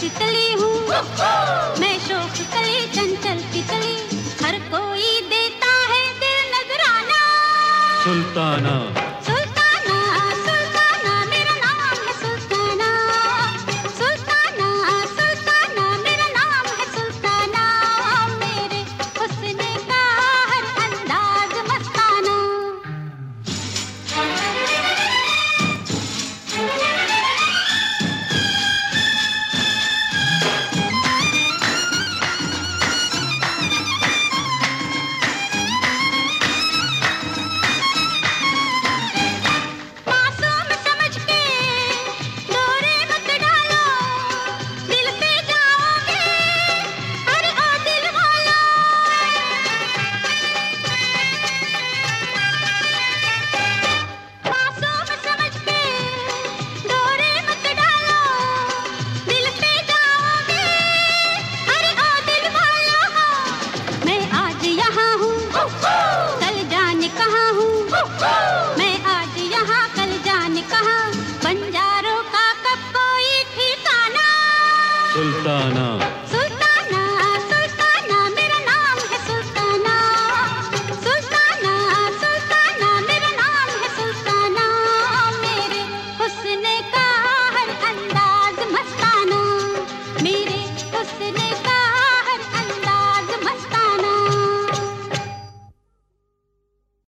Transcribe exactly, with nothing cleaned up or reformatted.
तितली हूँ, मैं शौक कली चंचल तितली, हर कोई देता है दिल नजराना। सुल्ताना सुल्ताना सुल्ताना मेरा नाम है सुल्ताना, सुल्ताना सुल्ताना मेरा नाम है सुल्ताना, मेरे हुस्न का हर अंदाज मस्ताना। मैं आज यहाँ कल जाने कहाँ, बंजारों का कब कोई ठिकाना। सुल्ताना